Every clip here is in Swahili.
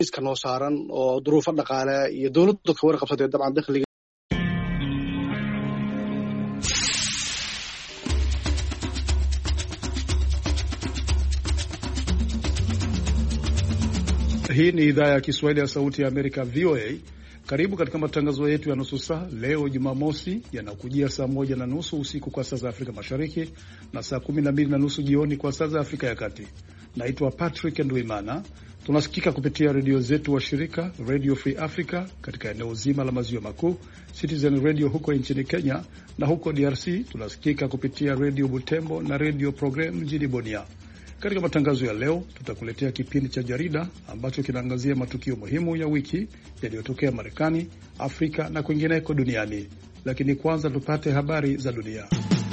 iska noo saaran oo duruufo dhaqaale iyo dawladdu ka warqabsatay dabcan dakhliga. Hii ni idhaa ya Kiswahili ya Sauti ya Amerika, VOA. Karibu katika matangazo yetu ya nusu saa leo Jumamosi, yanakujia saa 1:30 usiku kwa saa za Afrika Mashariki na saa 12:30 jioni kwa saa za Afrika ya Kati. Naitwa Patrick Ndwimana. Tunasikika kupitia redio zetu wa shirika Radio Free Africa katika eneo zima la maziwa makuu, Citizen Radio huko nchini Kenya, na huko DRC tunasikika kupitia Radio Butembo na Radio Program mjini Bunia. Katika matangazo ya leo tutakuletea kipindi cha jarida ambacho kinaangazia matukio muhimu ya wiki yaliyotokea Marekani, Afrika na kwingineko duniani. Lakini kwanza tupate habari za dunia.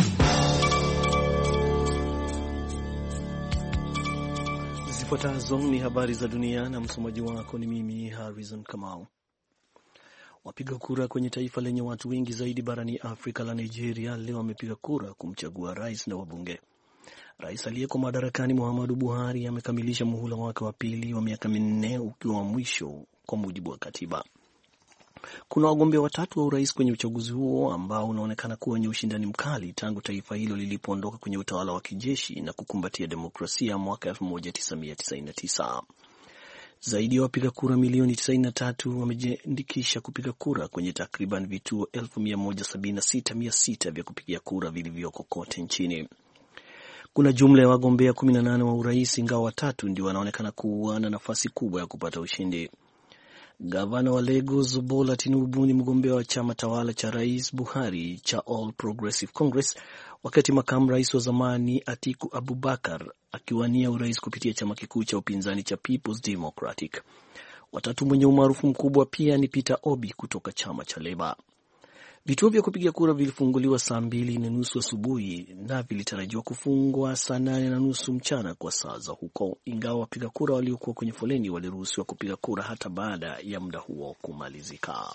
Zifuatazo ni habari za dunia na msomaji wako ni mimi Harrison Kamau. Wapiga kura kwenye taifa lenye watu wengi zaidi barani Afrika la Nigeria leo wamepiga kura kumchagua rais na wabunge. Rais aliyeko madarakani Muhammadu Buhari amekamilisha muhula wake wa pili wa miaka 4 ukiwa wa mwisho kwa mujibu wa katiba. Kuna wagombea watatu wa urais kwenye uchaguzi huo ambao unaonekana kuwa wenye ushindani mkali tangu taifa hilo lilipoondoka kwenye utawala wa kijeshi na kukumbatia demokrasia mwaka 1999. Zaidi ya wapiga kura milioni 93 wamejiandikisha kupiga kura kwenye takriban vituo 176,600 vya kupigia kura vilivyoko kote nchini. Kuna jumla ya wagombea 18 wa urais, ingawa watatu ndio wanaonekana kuwa na nafasi kubwa ya kupata ushindi. Gavana wa Lagos Bola Tinubu ni mgombea wa chama tawala cha Rais Buhari cha All Progressive Congress, wakati makamu rais wa zamani Atiku Abubakar akiwania urais kupitia chama kikuu cha upinzani cha People's Democratic. Watatu mwenye umaarufu mkubwa pia ni Peter Obi kutoka chama cha Labour. Vituo vya kupiga kura vilifunguliwa saa 2:30 asubuhi na vilitarajiwa kufungwa saa 8:30 mchana kwa saa za huko, ingawa wapiga kura waliokuwa kwenye foleni waliruhusiwa kupiga kura hata baada ya muda huo kumalizika.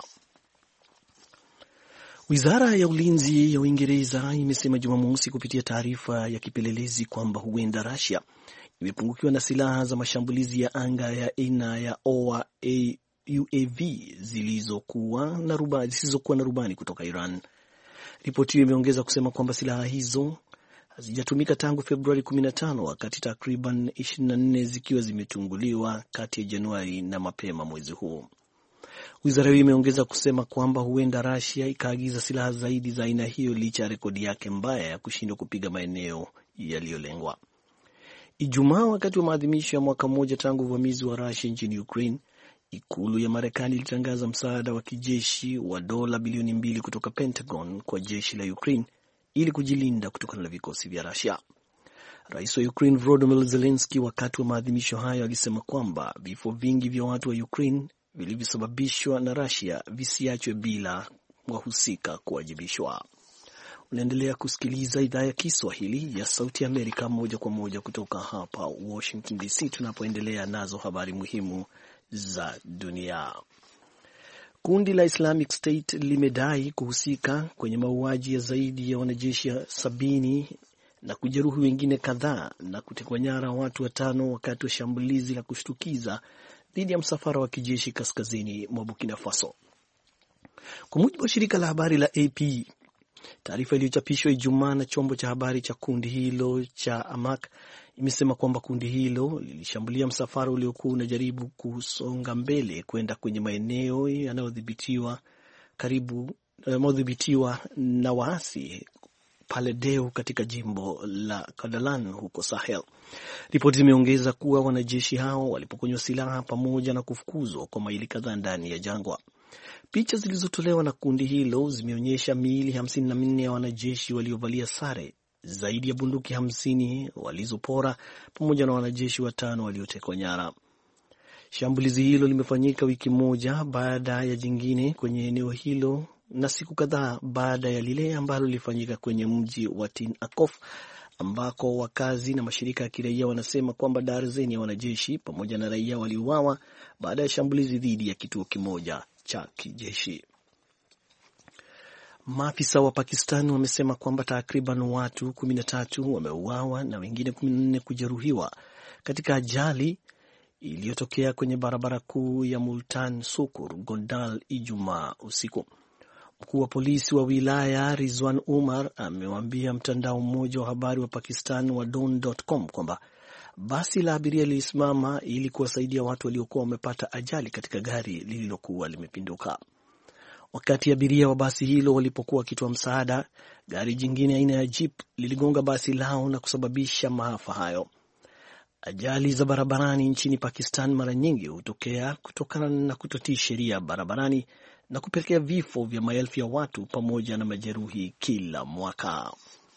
Wizara ya ulinzi ya Uingereza imesema Jumamosi kupitia taarifa ya kipelelezi kwamba huenda Russia imepungukiwa na silaha za mashambulizi ya anga ya aina ya UAV zisizokuwa na rubani kutoka Iran. Ripoti hiyo imeongeza kusema kwamba silaha hizo hazijatumika tangu Februari 15, wakati takriban 24 zikiwa zimetunguliwa kati ya Januari na mapema mwezi huu. Wizara hiyo imeongeza kusema kwamba huenda Russia ikaagiza silaha zaidi za aina hiyo licha ya rekodi yake mbaya ya kushindwa kupiga maeneo yaliyolengwa. Ijumaa, wakati wa maadhimisho ya mwaka mmoja tangu uvamizi wa Russia nchini Ukraine, Ikulu ya Marekani ilitangaza msaada wa kijeshi wa dola bilioni 2 kutoka Pentagon kwa jeshi la Ukraine ili kujilinda kutokana na vikosi vya Russia. Rais wa Ukraine Volodymyr Zelensky wakati wa maadhimisho hayo alisema kwamba vifo vingi vya watu wa Ukraine vilivyosababishwa na Russia visiachwe bila wahusika kuwajibishwa. Unaendelea kusikiliza idhaa ya Kiswahili ya Sauti ya Amerika moja kwa moja kutoka hapa Washington DC, tunapoendelea nazo habari muhimu za dunia. Kundi la Islamic State limedai kuhusika kwenye mauaji ya zaidi ya wanajeshi 70 na kujeruhi wengine kadhaa na kutekwa nyara watu 5 wakati wa shambulizi la kushtukiza dhidi ya msafara wa kijeshi kaskazini mwa Burkina Faso. Kwa mujibu wa shirika la habari la AP, taarifa iliyochapishwa Ijumaa na chombo cha habari cha kundi hilo cha Amaq imesema kwamba kundi hilo lilishambulia msafara uliokuwa unajaribu kusonga mbele kwenda kwenye maeneo yanayodhibitiwa na waasi pale Deu katika jimbo la Kadalan huko Sahel. Ripoti zimeongeza kuwa wanajeshi hao walipokonywa silaha pamoja na kufukuzwa kwa maili kadhaa ndani ya jangwa. Picha zilizotolewa na kundi hilo zimeonyesha miili 54 ya wanajeshi waliovalia sare, zaidi ya bunduki 50 walizopora pamoja na wanajeshi 5 waliotekwa nyara. Shambulizi hilo limefanyika wiki moja baada ya jingine kwenye eneo hilo na siku kadhaa baada ya lile ambalo lilifanyika kwenye mji wa Tin Akof, ambako wakazi na mashirika ya kiraia wanasema kwamba darzeni ya wanajeshi pamoja na raia waliuawa baada ya shambulizi dhidi ya kituo kimoja cha kijeshi. Maafisa wa Pakistan wamesema kwamba takriban watu 13 wameuawa na wengine 14 kujeruhiwa katika ajali iliyotokea kwenye barabara kuu ya Multan Sukur Gondal Ijumaa usiku. Mkuu wa polisi wa wilaya Rizwan Umar amewaambia mtandao mmoja wa habari wa Pakistan wa Dawn.com kwamba basi la abiria lilisimama ili kuwasaidia watu waliokuwa wamepata ajali katika gari lililokuwa limepinduka. Wakati abiria wa basi hilo walipokuwa wakitoa msaada, gari jingine aina ya jeep liligonga basi lao na kusababisha maafa hayo. Ajali za barabarani nchini Pakistan mara nyingi hutokea kutokana na kutotii sheria barabarani na kupelekea vifo vya maelfu ya watu pamoja na majeruhi kila mwaka.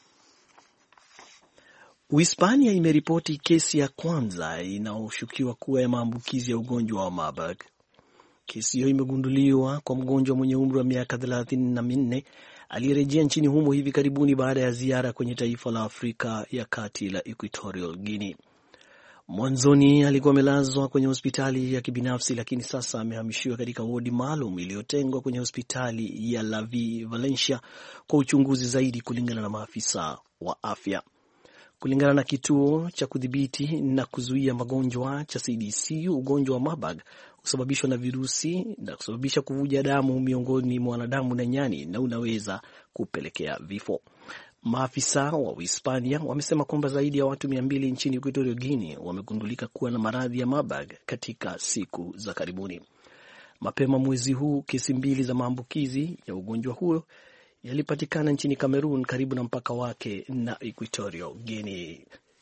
Uhispania imeripoti kesi ya kwanza inayoshukiwa kuwa ya maambukizi ya ugonjwa wa Marburg. Kesi hiyo imegunduliwa kwa mgonjwa mwenye umri wa miaka 34 aliyerejea nchini humo hivi karibuni baada ya ziara kwenye taifa la Afrika ya Kati la Equatorial Guinea. Mwanzoni alikuwa amelazwa kwenye hospitali ya kibinafsi, lakini sasa amehamishiwa katika wodi maalum iliyotengwa kwenye hospitali ya La Vie Valencia kwa uchunguzi zaidi, kulingana na maafisa wa afya. Kulingana na kituo cha kudhibiti na kuzuia magonjwa cha CDC, ugonjwa wa Marburg husababishwa na virusi na kusababisha kuvuja damu miongoni mwa wanadamu na nyani na unaweza kupelekea vifo. Maafisa wa Uhispania wamesema kwamba zaidi ya watu 200 nchini Equatorial Guinea wamegundulika kuwa na maradhi ya Marburg katika siku za karibuni. Mapema mwezi huu kesi 2 za maambukizi ya ugonjwa huo yalipatikana nchini Cameroon karibu na mpaka wake na Equatorial Guinea.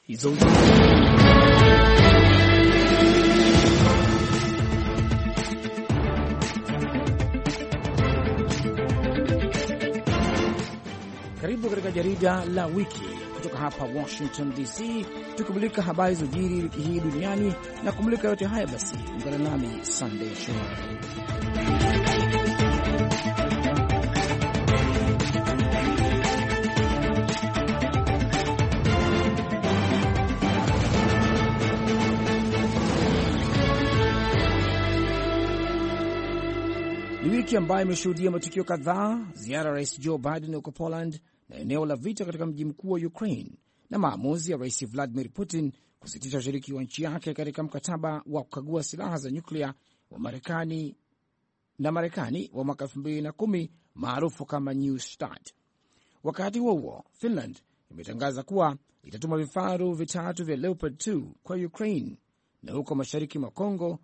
Karibu katika jarida la wiki kutoka hapa Washington DC, tukumulika habari za jiri wiki hii duniani na kumulika yote haya. Basi ungana nami Sunday Shomari. Ni wiki ambayo imeshuhudia matukio kadhaa: ziara ya Rais Joe Biden huko Poland na eneo la vita katika mji mkuu wa Ukraine, na maamuzi ya Rais Vladimir Putin kusitisha ushiriki wa nchi yake katika mkataba wa kukagua silaha za nyuklia wa Marekani wa mwaka 2010 maarufu kama New START. Wakati huo Finland imetangaza kuwa itatuma vifaru 3 vya Leopard 2 kwa Ukraine. Na huko mashariki mwa Kongo,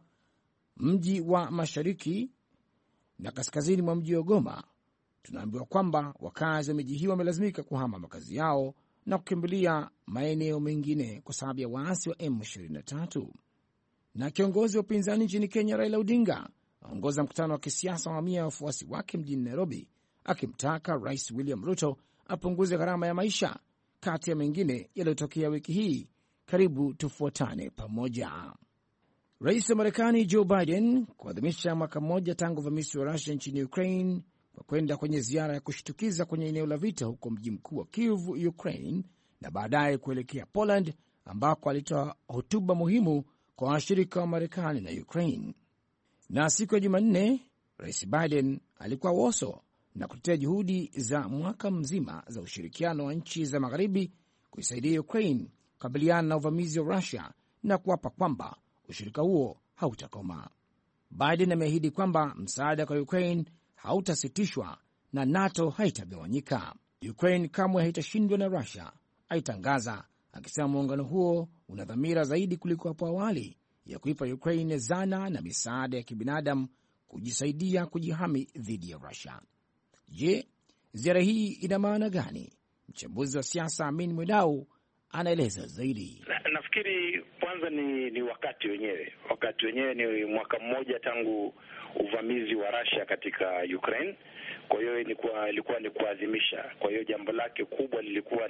mji wa mashariki na kaskazini mwa mji wa Goma, tunaambiwa kwamba wakazi wa miji hiyo wamelazimika kuhama makazi yao na kukimbilia maeneo mengine kwa sababu ya waasi wa M23. Na kiongozi wa upinzani nchini Kenya Raila Odinga aongoza mkutano wa kisiasa wa mamia ya wafuasi wake mjini Nairobi, akimtaka Rais William Ruto apunguze gharama ya maisha, kati ya mengine yaliyotokea wiki hii. Karibu tufuatane pamoja. Rais wa Marekani Joe Biden kuadhimisha mwaka mmoja tangu uvamizi wa Russia nchini Ukraine kwa kwenda kwenye ziara ya kushtukiza kwenye eneo la vita huko mji mkuu wa Kyiv, Ukraine, na baadaye kuelekea Poland ambako alitoa hotuba muhimu kwa washirika wa Marekani na Ukraine. Na siku ya Jumanne, Rais Biden alikuwa Warsaw na kutetea juhudi za mwaka mzima za ushirikiano wa nchi za magharibi kuisaidia Ukraine kukabiliana na uvamizi wa Russia na kuapa kwamba ushirika huo hautakoma. Biden ameahidi kwamba msaada kwa Ukraine hautasitishwa na NATO haitagawanyika. Ukraine kamwe haitashindwa na Russia, aitangaza, akisema muungano huo una dhamira zaidi kuliko hapo awali ya kuipa Ukraine zana na misaada ya kibinadamu kujisaidia kujihami dhidi ya Russia. Je, ziara hii ina maana gani? Mchambuzi wa siasa Amin Mwidau anaeleza zaidi. Nafikiri kwanza ni wakati wenyewe ni mwaka mmoja tangu uvamizi wa Russia katika Ukraine. Kwa hiyo ilikuwa ni kuadhimisha. Kwa hiyo jambo lake kubwa lilikuwa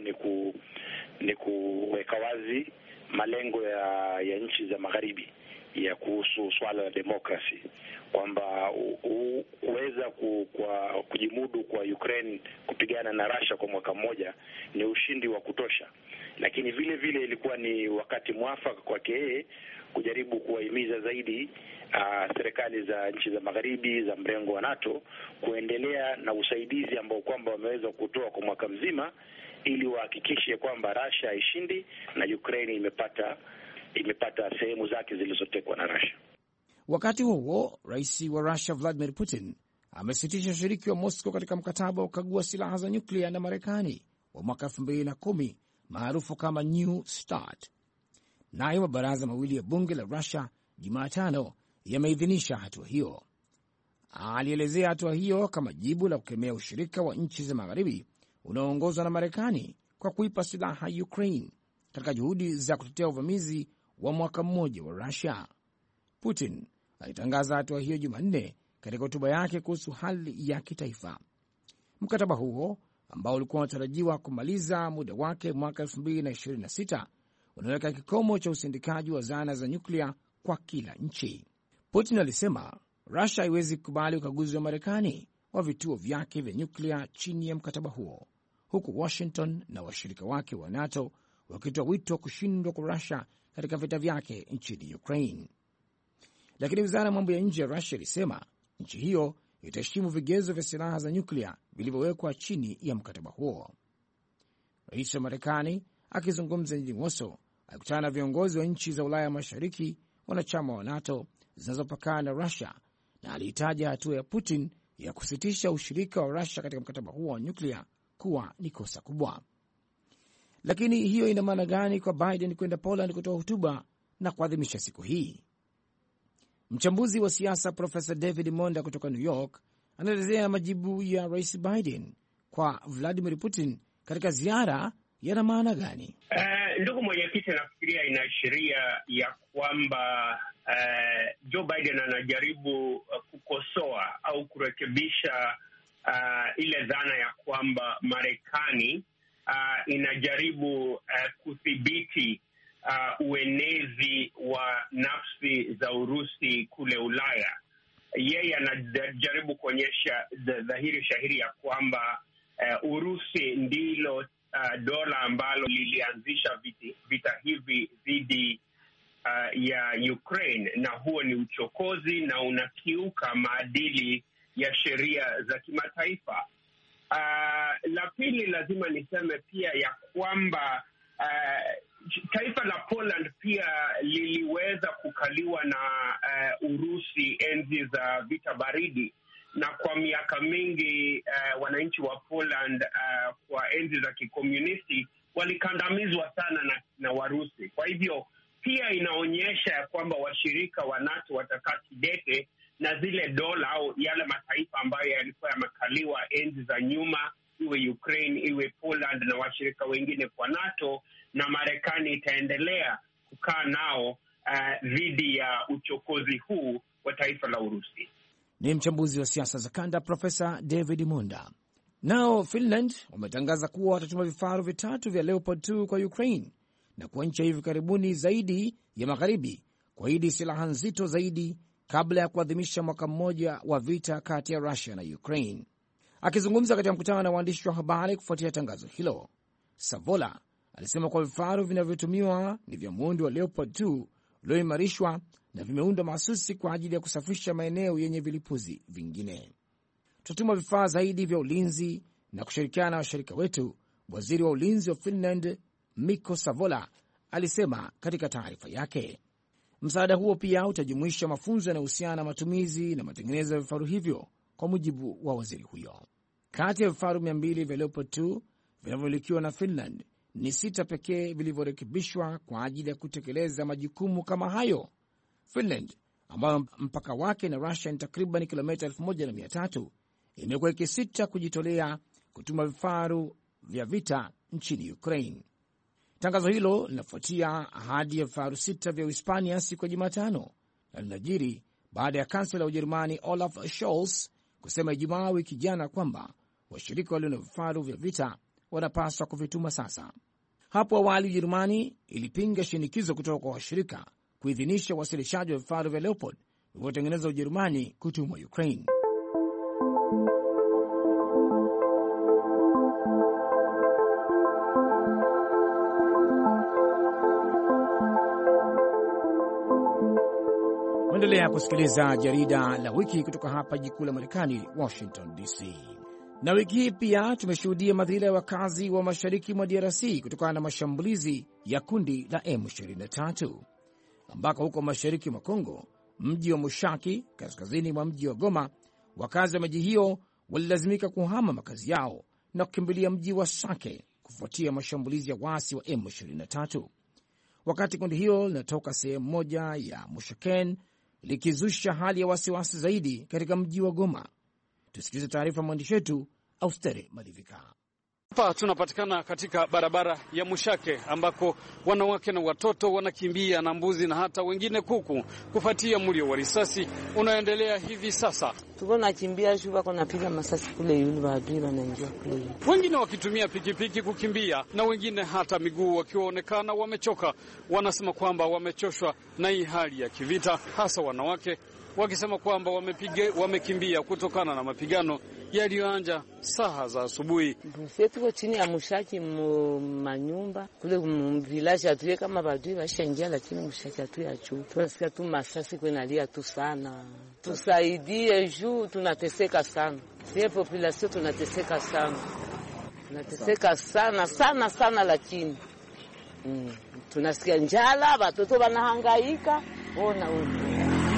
ni kuweka wazi malengo ya nchi za magharibi ya kuhusu swala la demokrasi, kwamba kuweza kujimudu kwa Ukraine kupigana na Russia kwa mwaka mmoja ni ushindi wa kutosha. Lakini vile vile ilikuwa ni wakati mwafaka kwake yeye kujaribu kuwahimiza zaidi serikali za nchi za magharibi za mrengo wa NATO kuendelea na usaidizi ambao kwamba wameweza kutoa kwa mwaka mzima, ili wahakikishe kwamba Russia haishindi na Ukraine imepata imepata sehemu zake zilizotekwa na Russia. Wakati huo rais wa Russia Vladimir Putin amesitisha ushiriki wa Moscow katika mkataba wa kukagua silaha za nyuklia na Marekani wa mwaka 2010 maarufu kama New START. Nayo mabaraza mawili ya bunge la Russia Jumatano yameidhinisha hatua hiyo. Alielezea hatua hiyo kama jibu la kukemea ushirika wa nchi za magharibi unaoongozwa na Marekani kwa kuipa silaha Ukraine katika juhudi za kutetea uvamizi wa mwaka mmoja wa Russia. Putin alitangaza hatua hiyo Jumanne katika hotuba yake kuhusu hali ya kitaifa. Mkataba huo ambao ulikuwa unatarajiwa kumaliza muda wake mwaka 2026 unaweka kikomo cha usindikaji wa zana za nyuklia kwa kila nchi. Putin alisema Russia haiwezi kukubali ukaguzi wa Marekani wa vituo vyake vya nyuklia chini ya mkataba huo, huku Washington na washirika wake wa NATO wakitoa wito wa kushindwa kwa Russia katika vita vyake nchini Ukraine. Lakini wizara ya mambo ya nje ya Russia ilisema nchi hiyo itaheshimu vigezo vya silaha za nyuklia vilivyowekwa chini ya mkataba huo. Rais wa Marekani akizungumza mjini Warsaw alikutana na viongozi wa nchi za Ulaya Mashariki, wanachama wa NATO zinazopakana na Russia, na alihitaja hatua ya Putin ya kusitisha ushirika wa Russia katika mkataba huo wa nyuklia kuwa ni kosa kubwa. Lakini hiyo ina maana gani kwa Biden kwenda Poland kutoa hotuba na kuadhimisha siku hii? Mchambuzi wa siasa Profesa David Monda kutoka New York anaelezea majibu ya Rais Biden kwa Vladimir Putin katika ziara yana maana gani? Ndugu mwenyekiti, nafikiria inaashiria ya kwamba Joe Biden anajaribu kukosoa au kurekebisha ile dhana ya kwamba Marekani inajaribu kudhibiti uenezi wa nafsi za Urusi kule Ulaya. Yeye anajaribu kuonyesha dhahiri shahiri ya kwamba Urusi ndilo dola ambalo lilianzisha vita hivi dhidi ya Ukraine, na huo ni uchokozi na unakiuka maadili ya sheria za kimataifa. La pili, lazima niseme pia ya kwamba taifa la Poland pia liliweza kukaliwa na Urusi enzi za vita baridi, na kwa miaka mingi wananchi wa Poland kwa enzi za kikomunisti walikandamizwa sana na Warusi. Kwa hivyo pia inaonyesha ya kwamba washirika wa NATO watakaa kidete na zile dola au yale mataifa ambayo yalikuwa yamekaliwa enzi za nyuma, iwe Ukraine, iwe Poland na washirika wengine kwa NATO, na Marekani itaendelea kukaa nao dhidi ya uchokozi huu wa taifa la Urusi. Ni mchambuzi wa siasa za kanda Profesa David Monda. Nao Finland wametangaza kuwa watatuma vifaru 3 vya Leopard 2 kwa Ukraine na kwa nchi hivi karibuni zaidi ya magharibi kuahidi silaha nzito zaidi kabla ya kuadhimisha mwaka mmoja wa vita kati ya Russia na Ukraine. Akizungumza katika mkutano na waandishi wa habari kufuatia tangazo hilo, Savola alisema kwa vifaru vinavyotumiwa ni vya muundo wa Leopard 2 ulioimarishwa na vimeundwa mahsusi kwa ajili ya kusafisha maeneo yenye vilipuzi vingine. Tutatuma vifaa zaidi vya ulinzi na kushirikiana na washirika wetu, waziri wa ulinzi wa Finland Mikko Savola alisema katika taarifa yake. Msaada huo pia utajumuisha mafunzo yanayohusiana na matumizi na matengenezo ya vifaru hivyo, kwa mujibu wa waziri huyo. Kati ya vifaru 200 vya Leopard 2 vinavyomilikiwa na Finland, ni 6 pekee vilivyorekebishwa kwa ajili ya kutekeleza majukumu kama hayo. Finland, ambayo mpaka wake na Russia ni takriban kilomita 1300, imekuwa ikisita kujitolea kutuma vifaru vya vita nchini Ukraine. Tangazo hilo linafuatia ahadi ya vifaru 6 vya Uhispania siku ya Jumatano, na linajiri baada ya kansela wa Ujerumani Olaf Scholz kusema Ijumaa wiki jana kwamba washirika walio na vifaru vya vita wanapaswa kuvituma sasa. Hapo awali Ujerumani ilipinga shinikizo kutoka kwa washirika kuidhinisha uwasilishaji wa vifaru vya Leopard vilivyotengenezwa Ujerumani kutumwa Ukraine. Endelea kusikiliza jarida la wiki kutoka hapa jikuu la Marekani, Washington DC. Na wiki hii pia tumeshuhudia madhila ya wakazi wa mashariki mwa DRC kutokana na mashambulizi ya kundi la M23. ambako huko mashariki mwa Kongo, mji wa Mushaki kaskazini mwa mji wa Goma, wakazi wa miji hiyo walilazimika kuhama makazi yao na kukimbilia mji wa Sake kufuatia mashambulizi ya waasi wa M23. Wakati kundi hilo linatoka sehemu moja ya Mushaken likizusha hali ya wasiwasi zaidi katika mji wa Goma. Tusikilize taarifa mwandishi wetu Austere Malivika. Hapa tunapatikana katika barabara ya Mushake ambako wanawake na watoto wanakimbia na mbuzi na hata wengine kuku kufuatia mlio wa risasi unaoendelea hivi sasa. Tuko nakimbia shuba kuna piga masasi kule yule baadhi wanaingia kule. Wengine wakitumia pikipiki kukimbia na wengine hata miguu wakiwaonekana wamechoka. Wanasema kwamba wamechoshwa na hii hali ya kivita, hasa wanawake wakisema kwamba wamekimbia kutokana na mapigano yaliyoanza saa za asubuhi. Sisi tuko chini ya Mushaki manyumba kule village atuye kama badui washaingia, lakini Mushaki atu ya juu. Tunasikia tu masasi kwenalia tu sana. Tusaidie juu tunateseka sana. Sisi population tunateseka sana. Tunateseka sana sana sana, lakini tunasikia njala, watoto wanahangaika. Ona.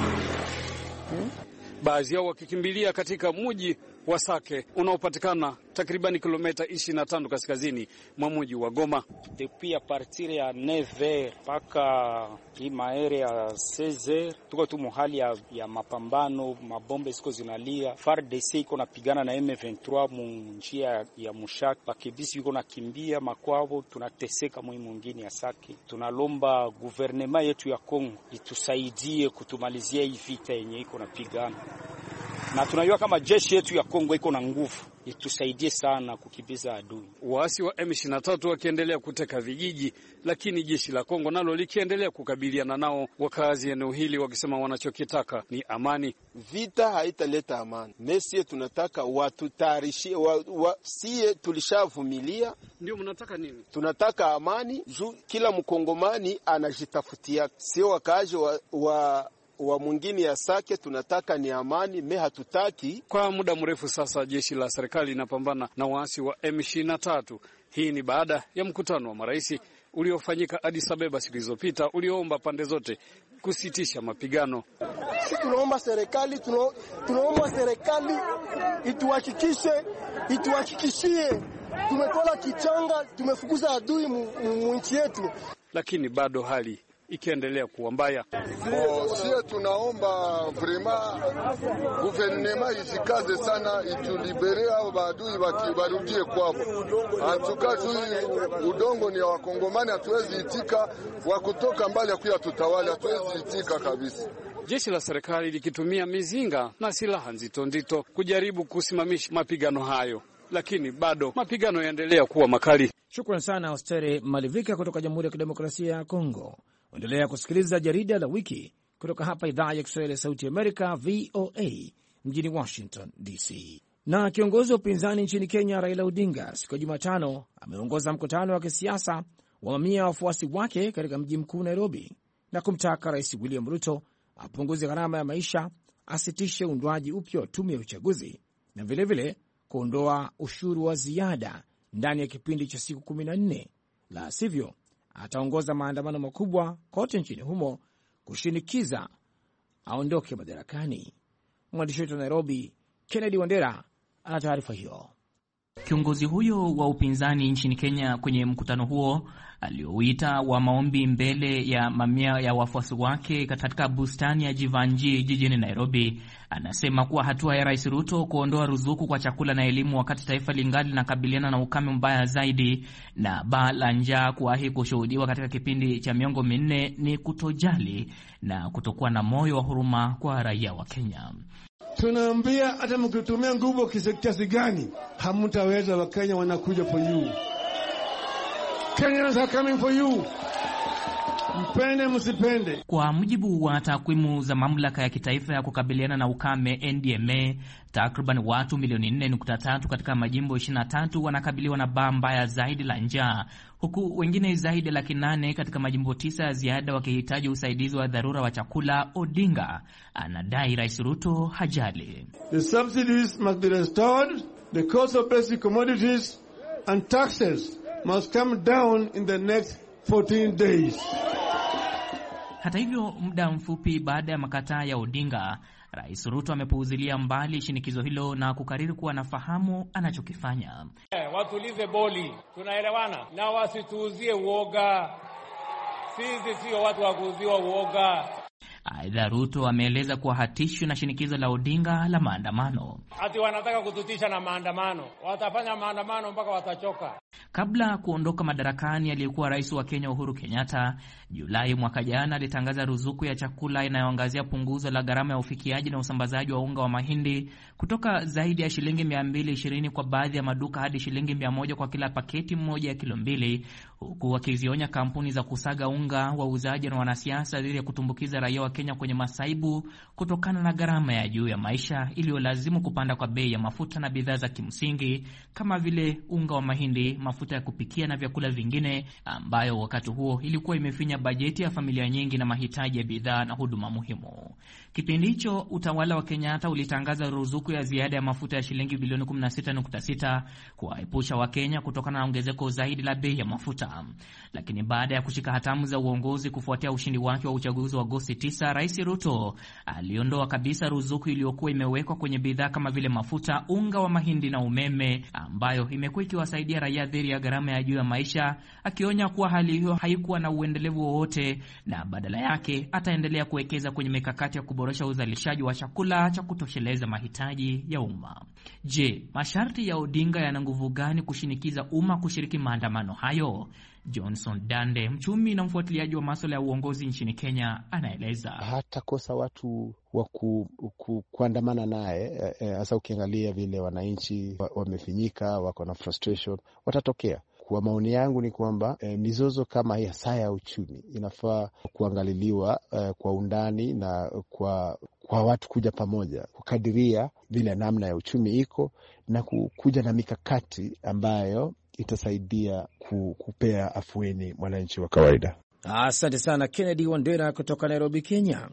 Baadhi yao wakikimbilia katika mji wa Sake unaopatikana takribani kilomita 25 kaskazini mwa mji wa Goma. Depuis a partir ya 9h mpaka hii maere ya 16h tuko tu muhali ya mapambano, mabombe ziko zinalia. FARDC iko napigana na M23 mu njia ya Mushaki, bakibisi iko nakimbia makwao, tunateseka mwingine ya Sake. Tunalomba guvernema yetu ya Kongo itusaidie kutumalizia hii vita yenye iko napigana. Na tunajua kama jeshi yetu ya Kongo iko na nguvu, itusaidie sana kukimbiza adui. Waasi wa M23 wakiendelea kuteka vijiji, lakini jeshi la Kongo nalo likiendelea kukabiliana nao. Wakazi eneo hili wakisema wanachokitaka ni amani. Vita haitaleta amani. Mesie tunataka watutayarishie sie tulishavumilia. Ndio mnataka nini? Tunataka amani, juu kila mkongomani anajitafutia. Sio wakazi wa mwingine ya Sake, tunataka ni amani, hatutaki. Kwa muda mrefu sasa jeshi la serikali linapambana na waasi wa M23. Hii ni baada ya mkutano wa marais uliofanyika Addis Ababa siku zilizopita ulioomba pande zote kusitisha mapigano. Sisi tunaomba serikali ituhakikishie tumetola kichanga, tumefukuza adui mu nchi yetu, lakini bado hali ikiendelea kuwa mbaya. Sisi tunaomba vrema guvernema isikaze sana, itulibere au badui barudie kwao. Antukazi udongo ni ya Wakongomani, hatuwezi itika wa kutoka mbali ya kuya tutawala, hatuwezi itika kabisa. Jeshi la serikali likitumia mizinga na silaha nzito kujaribu kusimamisha mapigano hayo, lakini bado mapigano yaendelea kuwa makali. Shukrani sana Austere Malivika kutoka Jamhuri ya Kidemokrasia ya Kongo. Endelea kusikiliza jarida la wiki kutoka hapa idhaa ya Kiswahili ya Sauti Amerika, VOA mjini Washington DC. Na kiongozi wa upinzani nchini Kenya Raila Odinga siku ya Jumatano ameongoza mkutano wa kisiasa wa mamia ya wafuasi wake katika mji mkuu Nairobi na kumtaka Rais William Ruto apunguze gharama ya maisha, asitishe uundwaji upya wa tume ya uchaguzi na vilevile kuondoa ushuru wa ziada ndani ya kipindi cha siku 14, la sivyo ataongoza maandamano makubwa kote nchini humo kushinikiza aondoke madarakani. Mwandishi wetu wa Nairobi, Kennedy Wandera, ana taarifa hiyo. Kiongozi huyo wa upinzani nchini Kenya kwenye mkutano huo aliouita wa maombi mbele ya mamia ya wafuasi wake katika bustani ya Jivanji jijini Nairobi, anasema kuwa hatua ya Rais Ruto kuondoa ruzuku kwa chakula na elimu wakati taifa lingali linakabiliana na ukame mbaya zaidi na baa la njaa kuwahi kushuhudiwa katika kipindi cha miongo minne ni kutojali na kutokuwa na moyo wa huruma kwa raia wa Kenya. Tunaambia hata mkitumia nguvu kiasi gani hamtaweza. Wakenya wanakuja for you. Kenyans are coming for you. Mpende msipende. Kwa mujibu wa takwimu za mamlaka ya kitaifa ya kukabiliana na ukame NDMA, takriban watu milioni 4.3 katika majimbo 23 wanakabiliwa na baa mbaya zaidi la njaa, huku wengine zaidi ya 800,000 katika majimbo 9 ya ziada wakihitaji usaidizi wa dharura wa chakula. Odinga anadai Rais Ruto hajali. The subsidies must be restored, the cost of basic commodities and taxes must come down in the next 14 days. Hata hivyo, muda mfupi baada ya makataa ya Odinga, Rais Ruto amepuuzilia mbali shinikizo hilo na kukariri kuwa anafahamu anachokifanya. Watulize boli, tunaelewana, na wasituuzie uoga. Sisi sio watu wa kuuziwa uoga. Aidha, Ruto ameeleza kuwa hatishwi na shinikizo la Odinga la maandamano. Ati wanataka kututisha na maandamano. Watafanya maandamano mpaka watachoka. Kabla kuondoka madarakani, aliyekuwa rais wa Kenya Uhuru Kenyatta Julai mwaka jana alitangaza ruzuku ya chakula inayoangazia punguzo la gharama ya ufikiaji na usambazaji wa unga wa mahindi kutoka zaidi ya shilingi 220 kwa baadhi ya maduka hadi shilingi 100 kwa kila paketi moja ya kilo 2, huku wakizionya kampuni za kusaga unga, wauzaji na wanasiasa dhidi ya kutumbukiza raia wa Kenya kwenye masaibu kutokana na gharama ya juu ya maisha iliyolazimu kupanda kwa bei ya mafuta na bidhaa za kimsingi kama vile unga wa mahindi, mafuta ya kupikia na vyakula vingine, ambayo wakati huo ilikuwa imefinya bajeti ya familia nyingi na mahitaji ya bidhaa na huduma muhimu. Kipindi hicho utawala wa Kenyatta ulitangaza ruzuku ya ziada ya mafuta ya shilingi bilioni 16.6 kuwaepusha Wakenya kutokana na ongezeko zaidi la bei ya mafuta. Lakini baada ya kushika hatamu za uongozi kufuatia ushindi wake wa uchaguzi wa Agosti 9, Rais Ruto aliondoa kabisa ruzuku iliyokuwa imewekwa kwenye bidhaa kama vile mafuta, unga wa mahindi na umeme, ambayo imekuwa ikiwasaidia raia dhidi ya gharama ya juu ya maisha, akionya kuwa hali hiyo haikuwa na uendelevu wowote na badala yake ataendelea kuwekeza kwenye mikakati ya kuboresha uzalishaji wa chakula cha kutosheleza mahitaji ya umma. Je, masharti ya Odinga yana nguvu gani kushinikiza umma kushiriki maandamano hayo? Johnson Dande, mchumi na mfuatiliaji wa masuala ya uongozi nchini Kenya, anaeleza. Hata kosa watu wa kuandamana naye, hasa ukiangalia vile wananchi wamefinyika, wako na frustration, watatokea. Kwa maoni yangu ni kwamba mizozo kama hii hasa ya uchumi inafaa kuangaliliwa kwa undani na kwa watu kuja pamoja, kukadiria vile namna ya uchumi iko na kuja na mikakati ambayo itasaidia kupea afueni mwananchi wa kawaida. Asante sana Kennedy Wandera kutoka Nairobi, Kenya.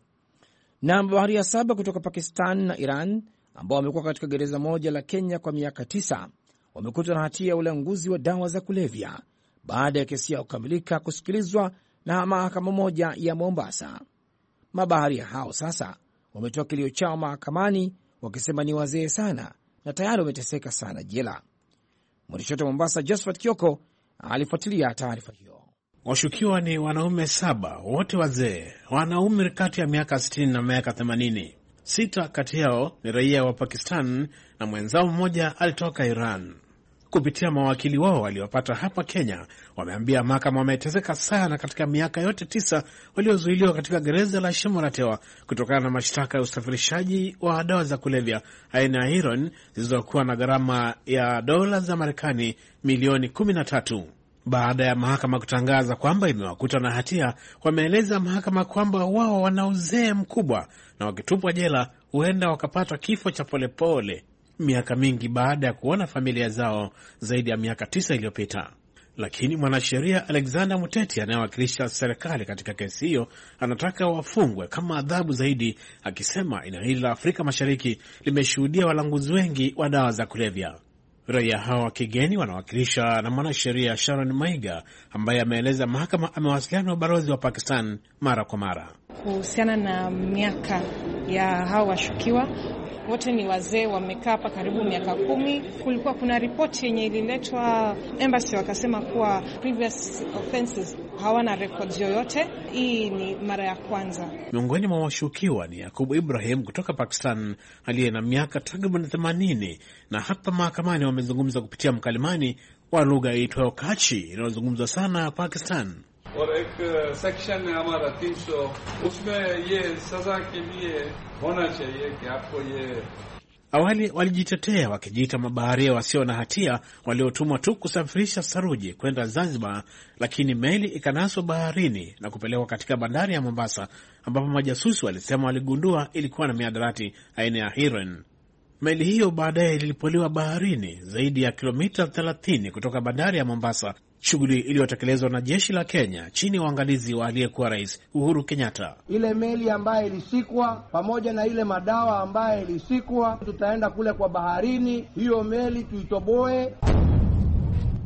Na mabaharia 7 kutoka Pakistan na Iran ambao wamekuwa katika gereza moja la Kenya kwa miaka 9 wamekutwa na hatia ya ulanguzi wa dawa za kulevya baada ya kesi yao kukamilika kusikilizwa na mahakama moja ya Mombasa. Mabaharia hao sasa wametoa kilio chao mahakamani wakisema ni wazee sana na tayari wameteseka sana jela. Mwandishi wetu wa Mombasa Josephat Kioko alifuatilia taarifa hiyo. Washukiwa ni wanaume 7, wote wazee, wana umri kati ya miaka 60 na miaka 80. 6 kati yao ni raia wa Pakistan na mwenzao mmoja alitoka Iran. Kupitia mawakili wao waliopata hapa Kenya, wameambia mahakama wameteseka sana katika miaka yote 9 waliozuiliwa katika gereza la Shimo la Tewa kutokana na mashtaka ya usafirishaji wa dawa za kulevya aina ya heroin zilizokuwa na gharama ya dola za Marekani milioni 13. Baada ya mahakama kutangaza kwamba imewakuta na hatia, wameeleza mahakama kwamba wao wana uzee mkubwa na wakitupwa jela huenda wakapata kifo cha polepole miaka mingi baada ya kuona familia zao zaidi ya miaka 9 iliyopita. Lakini mwanasheria Alexander Muteti anayewakilisha serikali katika kesi hiyo anataka wafungwe kama adhabu zaidi, akisema eneo hili la Afrika Mashariki limeshuhudia walanguzi wengi wa dawa za kulevya. Raia hawa wa kigeni wanawakilisha na mwanasheria Sharon Maiga ambaye ameeleza mahakama amewasiliana na ubalozi wa Pakistan mara kwa mara kuhusiana na miaka ya hao washukiwa. Wote ni wazee, wamekaa hapa karibu miaka 10. Kulikuwa kuna ripoti yenye ililetwa embassy, wakasema kuwa previous offenses hawana records yoyote. Hii ni mara ya kwanza. Miongoni mwa washukiwa ni Yakubu Ibrahim kutoka Pakistan aliye na miaka takriban 80, na hapa mahakamani wamezungumza kupitia mkalimani wa lugha iitwayo Kachi inayozungumzwa sana Pakistan. और एक सेक्शन है हमारा 300, उसमें ये सजा के लिए होना चाहिए कि आपको ये. Awali walijitetea wakijiita mabaharia wasio na hatia waliotumwa tu kusafirisha saruji kwenda Zanzibar, lakini meli ikanaswa baharini na kupelekwa katika bandari ya Mombasa ambapo majasusi walisema waligundua ilikuwa na mihadarati aina ya heroin. Meli hiyo baadaye ilipoliwa baharini zaidi ya kilomita 30 kutoka bandari ya Mombasa, shughuli iliyotekelezwa na jeshi la Kenya chini ya uangalizi wa aliyekuwa Rais Uhuru Kenyatta. Ile meli ambayo ilisikwa pamoja na ile madawa ambayo ilisikwa, tutaenda kule kwa baharini, hiyo meli tuitoboe.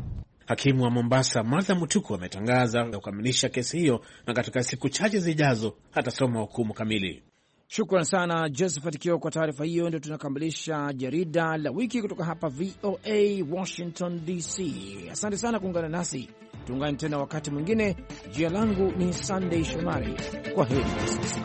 Hakimu wa Mombasa Martha Mutuku ametangaza kukamilisha kesi hiyo na katika siku chache zijazo atasoma hukumu kamili. Shukran sana Josephat Kio kwa taarifa hiyo. Ndio tunakamilisha jarida la wiki kutoka hapa VOA Washington DC. Asante sana kuungana nasi, tuungane tena wakati mwingine. Jina langu ni Sunday Shomari. Kwa heri kwa sasa.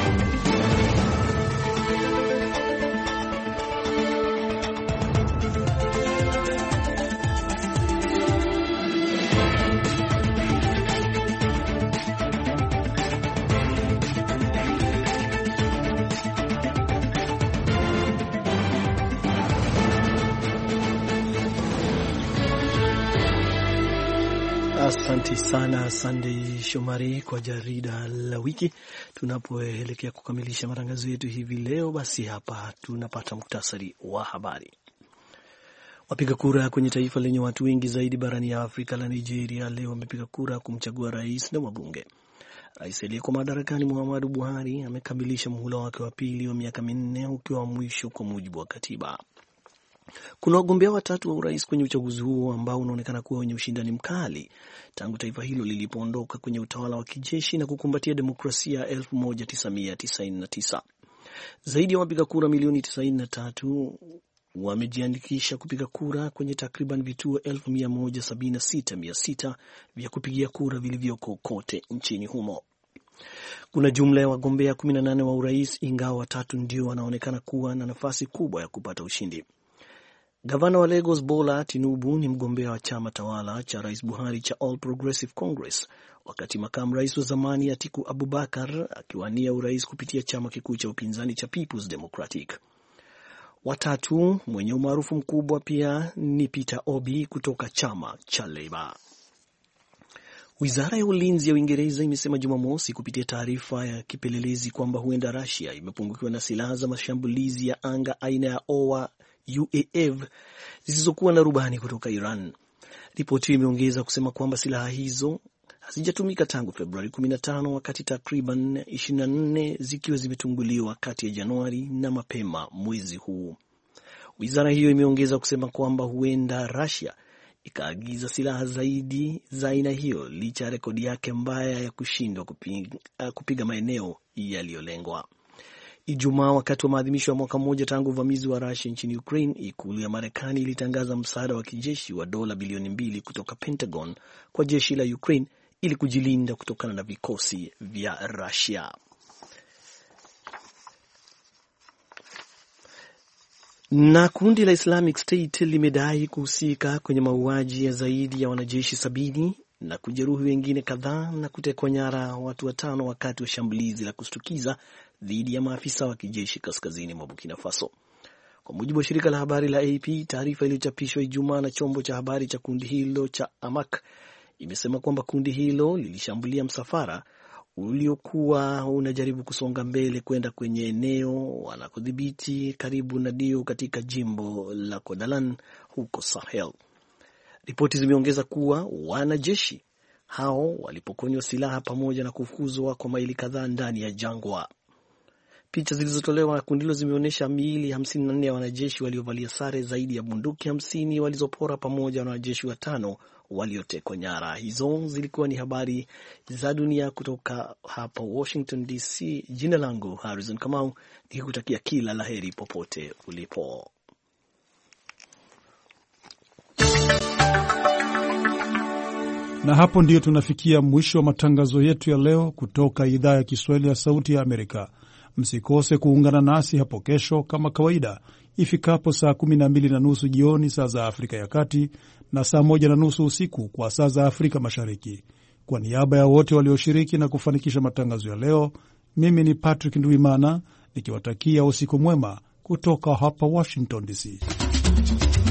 Asante sana Sunday Shomari kwa jarida la wiki. Tunapoelekea kukamilisha matangazo yetu hivi leo, basi hapa tunapata muktasari wa habari. Wapiga kura kwenye taifa lenye watu wengi zaidi barani ya Afrika la Nigeria leo wamepiga kura kumchagua rais na wabunge. Rais aliyekuwa madarakani Muhammadu Buhari amekamilisha muhula wake wa pili wa miaka 4 ukiwa wa mwisho kwa mujibu wa katiba. Kuna wagombea watatu wa urais kwenye uchaguzi huo ambao unaonekana kuwa wenye ushindani mkali tangu taifa hilo lilipoondoka kwenye utawala wa kijeshi na kukumbatia demokrasia 1999. Zaidi ya wapiga kura milioni 93 wamejiandikisha kupiga kura kwenye takriban vituo 176,600 vya kupigia kura vilivyoko kote nchini humo. Kuna jumla ya wagombea 18 wa urais, ingawa watatu ndio wanaonekana kuwa na nafasi kubwa ya kupata ushindi. Gavana wa Lagos Bola Tinubu ni mgombea wa chama tawala cha Rais Buhari cha All Progressive Congress, wakati makamu rais wa zamani Atiku Abubakar akiwania urais kupitia chama kikuu cha upinzani cha People's Democratic. Watatu mwenye umaarufu mkubwa pia ni Peter Obi kutoka chama cha Labour. Wizara ya ulinzi ya Uingereza imesema Jumamosi kupitia taarifa ya kipelelezi kwamba huenda Russia imepungukiwa na silaha za mashambulizi ya anga aina ya UAV zisizokuwa na rubani kutoka Iran. Ripoti hiyo imeongeza kusema kwamba silaha hizo hazijatumika tangu Februari 15 wakati takriban 24 zikiwa zimetunguliwa kati ya Januari na mapema mwezi huu. Wizara hiyo imeongeza kusema kwamba huenda Russia ikaagiza silaha zaidi za aina hiyo licha ya rekodi yake mbaya ya kushindwa kupiga maeneo yaliyolengwa. Ijumaa, wakati wa maadhimisho ya mwaka mmoja tangu uvamizi wa Russia nchini Ukraine, ikulu ya Marekani ilitangaza msaada wa kijeshi wa dola bilioni 2 kutoka Pentagon kwa jeshi la Ukraine ili kujilinda kutokana na vikosi vya Russia. Na kundi la Islamic State limedai kuhusika kwenye mauaji ya zaidi ya wanajeshi 70 na kujeruhi wengine kadhaa na kutekwa nyara watu 5 wakati wa shambulizi la kushtukiza dhidi ya maafisa wa kijeshi kaskazini mwa Burkina Faso. Kwa mujibu wa shirika la habari la AP, taarifa iliyochapishwa Ijumaa na chombo cha habari cha kundi hilo cha Amak imesema kwamba kundi hilo lilishambulia msafara uliokuwa unajaribu kusonga mbele kwenda kwenye eneo wanakodhibiti karibu na Dio katika jimbo la Kodalan huko Sahel. Ripoti zimeongeza kuwa wanajeshi hao walipokonywa silaha pamoja na kufukuzwa kwa maili kadhaa ndani ya jangwa. Picha zilizotolewa na kundi hilo zimeonyesha miili 54 ya wanajeshi waliovalia sare zaidi ya bunduki 50 walizopora pamoja na wanajeshi 5 waliotekwa nyara. Hizo zilikuwa ni habari za dunia kutoka hapa Washington DC. Jina langu Harrison Kamau, nikikutakia kila laheri popote ulipo. Na hapo ndiyo tunafikia mwisho wa matangazo yetu ya leo kutoka idhaa ya Kiswahili ya Sauti ya Amerika. Msikose kuungana nasi hapo kesho kama kawaida ifikapo saa 12:30 jioni saa za Afrika ya Kati na saa 1:30 usiku kwa saa za Afrika Mashariki. Kwa niaba ya wote walioshiriki na kufanikisha matangazo ya leo, mimi ni Patrick Ndwimana nikiwatakia usiku mwema kutoka hapa Washington DC.